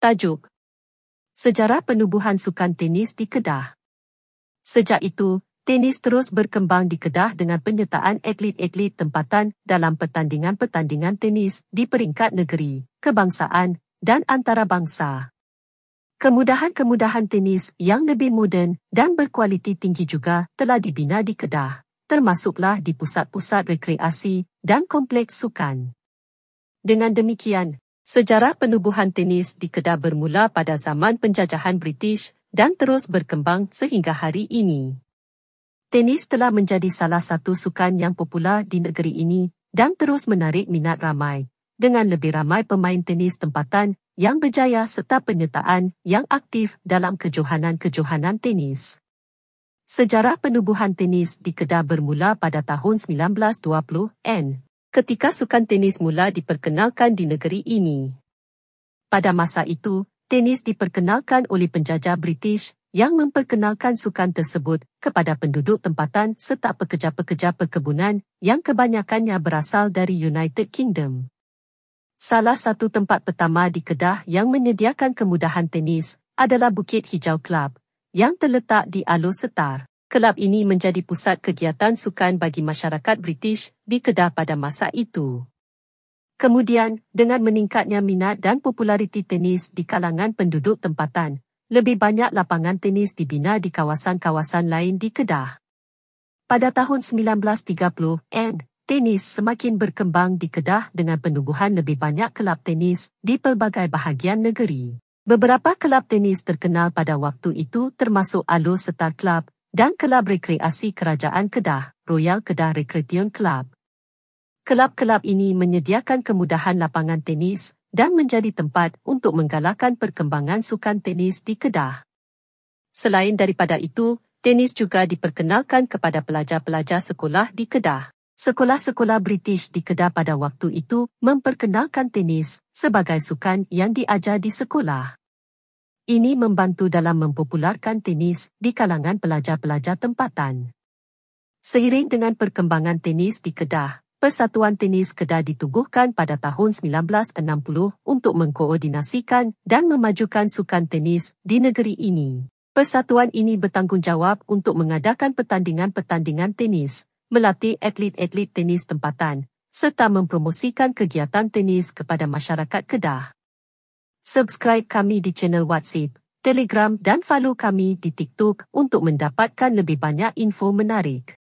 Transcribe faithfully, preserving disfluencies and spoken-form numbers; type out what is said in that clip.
Tajuk: Sejarah penubuhan sukan tenis di Kedah. Sejak itu, tenis terus berkembang di Kedah dengan penyertaan atlet-atlet tempatan dalam pertandingan-pertandingan tenis di peringkat negeri, kebangsaan dan antarabangsa. Kemudahan-kemudahan tenis yang lebih moden dan berkualiti tinggi juga telah dibina di Kedah, termasuklah di pusat-pusat rekreasi dan kompleks sukan. Dengan demikian, sejarah penubuhan tenis di Kedah bermula pada zaman penjajahan British dan terus berkembang sehingga hari ini. Tenis telah menjadi salah satu sukan yang popular di negeri ini dan terus menarik minat ramai, dengan lebih ramai pemain tenis tempatan yang berjaya serta penyertaan yang aktif dalam kejohanan-kejohanan tenis. Sejarah penubuhan tenis di Kedah bermula pada tahun sembilan belas dua puluhan, ketika sukan tenis mula diperkenalkan di negeri ini. Pada masa itu, tenis diperkenalkan oleh penjajah British yang memperkenalkan sukan tersebut kepada penduduk tempatan serta pekerja-pekerja perkebunan yang kebanyakannya berasal dari United Kingdom. Salah satu tempat pertama di Kedah yang menyediakan kemudahan tenis adalah Bukit Hijau Club yang terletak di Alor Setar. Kelab ini menjadi pusat kegiatan sukan bagi masyarakat British di Kedah pada masa itu. Kemudian, dengan meningkatnya minat dan populariti tenis di kalangan penduduk tempatan, lebih banyak lapangan tenis dibina di kawasan-kawasan lain di Kedah. Pada tahun sembilan belas tiga puluhan, tenis semakin berkembang di Kedah dengan penubuhan lebih banyak kelab tenis di pelbagai bahagian negeri. Beberapa kelab tenis terkenal pada waktu itu termasuk Alor Setar Club dan Kelab Rekreasi Kerajaan Kedah, Royal Kedah Recreation Club. Kelab-kelab ini menyediakan kemudahan lapangan tenis dan menjadi tempat untuk menggalakkan perkembangan sukan tenis di Kedah. Selain daripada itu, tenis juga diperkenalkan kepada pelajar-pelajar sekolah di Kedah. Sekolah-sekolah British di Kedah pada waktu itu memperkenalkan tenis sebagai sukan yang diajar di sekolah. Ini membantu dalam mempopularkan tenis di kalangan pelajar-pelajar tempatan. Seiring dengan perkembangan tenis di Kedah, Persatuan Tenis Kedah ditubuhkan pada tahun sembilan belas enam puluh untuk mengkoordinasikan dan memajukan sukan tenis di negeri ini. Persatuan ini bertanggungjawab untuk mengadakan pertandingan-pertandingan tenis, melatih atlet-atlet tenis tempatan, serta mempromosikan kegiatan tenis kepada masyarakat Kedah. Subscribe kami di channel WhatsApp, Telegram dan follow kami di TikTok untuk mendapatkan lebih banyak info menarik.